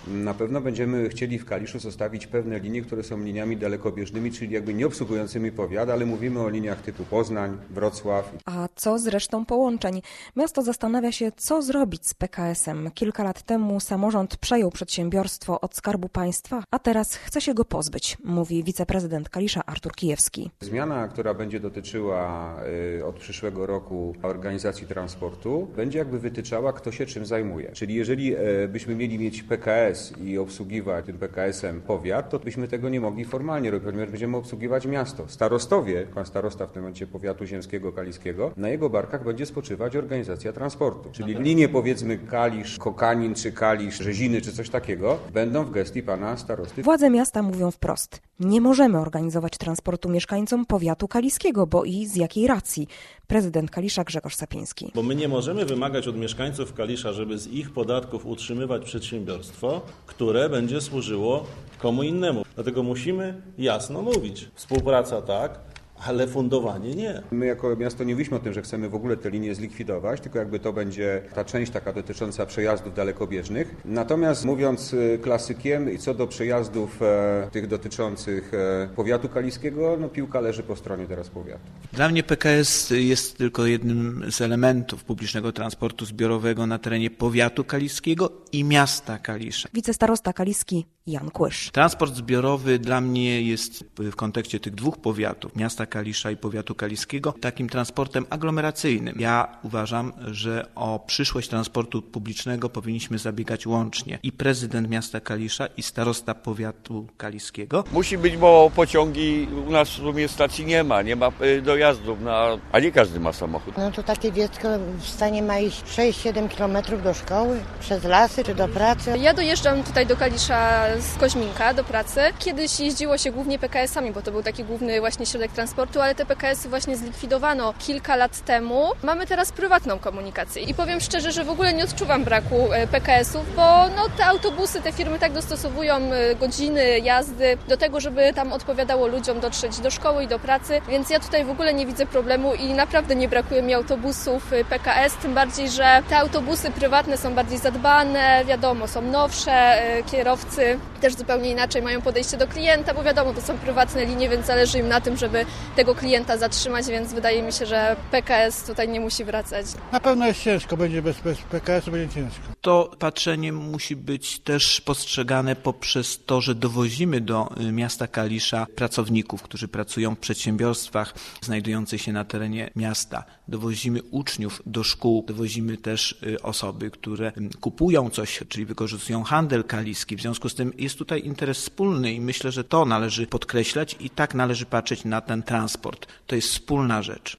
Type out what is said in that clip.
Na pewno będziemy chcieli w Kaliszu zostawić pewne linie, które są liniami dalekobieżnymi, czyli jakby nie obsługującymi powiat, ale mówimy o liniach typu Poznań, Wrocław. A co z resztą połączeń? Miasto zastanawia się, co zrobić z PKS-em. Kilka lat temu samorząd przejął przedsiębiorstwo od Skarbu Państwa, a teraz chce się go pozbyć, mówi wiceprezydent Kalisza Artur Kijewski. Zmiana, która będzie dotyczyła od przyszłego roku organizacji transportu, będzie jakby wytyczała, kto się czym zajmuje. Czyli jeżeli byśmy mieli mieć PKS i obsługiwać tym PKS-em powiat, to byśmy tego nie mogli formalnie robić, ponieważ będziemy obsługiwać miasto. Starostowie, pan starosta w tym momencie powiatu ziemskiego, kaliskiego, na jego barkach będzie spoczywać organizacja transportu. Czyli linie powiedzmy Kalisz, Kokanin czy Kalisz, Rzeziny czy coś takiego będą w gestii pana starosty. Władze miasta mówią wprost: nie możemy organizować transportu mieszkańcom powiatu kaliskiego, bo i z jakiej racji? Prezydent Kalisza Grzegorz Sapiński. Bo my nie możemy wymagać od mieszkańców Kalisza, żeby z ich podatków utrzymywać przedsiębiorstwo, które będzie służyło komu innemu. Dlatego musimy jasno mówić. Współpraca tak, ale fundowanie nie. My jako miasto nie mówiliśmy o tym, że chcemy w ogóle te linie zlikwidować, tylko jakby to będzie ta część taka dotycząca przejazdów dalekobieżnych. Natomiast mówiąc klasykiem i co do przejazdów tych dotyczących powiatu kaliskiego, no piłka leży po stronie teraz powiatu. Dla mnie PKS jest tylko jednym z elementów publicznego transportu zbiorowego na terenie powiatu kaliskiego i miasta Kalisza. Wicestarosta kaliski Jan Kłysz. Transport zbiorowy dla mnie jest w kontekście tych dwóch powiatów, miasta Kalisza i powiatu kaliskiego, takim transportem aglomeracyjnym. Ja uważam, że o przyszłość transportu publicznego powinniśmy zabiegać łącznie. I prezydent miasta Kalisza, i starosta powiatu kaliskiego. Musi być, bo pociągi u nas w sumie stacji nie ma dojazdów, a nie każdy ma samochód. No to takie dziecko w stanie ma iść 6-7 kilometrów do szkoły, przez lasy czy do pracy. Ja dojeżdżam tutaj do Kalisza z Koźminka do pracy. Kiedyś jeździło się głównie PKS-ami, bo to był taki główny właśnie środek transportu, ale te PKS-y właśnie zlikwidowano kilka lat temu. Mamy teraz prywatną komunikację i powiem szczerze, że w ogóle nie odczuwam braku PKS-ów, bo te autobusy, te firmy tak dostosowują godziny jazdy do tego, żeby tam odpowiadało ludziom dotrzeć do szkoły i do pracy, więc ja tutaj w ogóle nie widzę problemu i naprawdę nie brakuje mi autobusów PKS, tym bardziej, że te autobusy prywatne są bardziej zadbane, wiadomo, są nowsze, kierowcy też zupełnie inaczej mają podejście do klienta, bo wiadomo, to są prywatne linie, więc zależy im na tym, żeby tego klienta zatrzymać, więc wydaje mi się, że PKS tutaj nie musi wracać. Na pewno jest ciężko, będzie bez PKS-u będzie ciężko. To patrzenie musi być też postrzegane poprzez to, że dowozimy do miasta Kalisza pracowników, którzy pracują w przedsiębiorstwach znajdujących się na terenie miasta. Dowozimy uczniów do szkół, dowozimy też osoby, które kupują coś, czyli wykorzystują handel kaliski. W związku z tym jest tutaj interes wspólny i myślę, że to należy podkreślać i tak należy patrzeć na ten transport. To jest wspólna rzecz.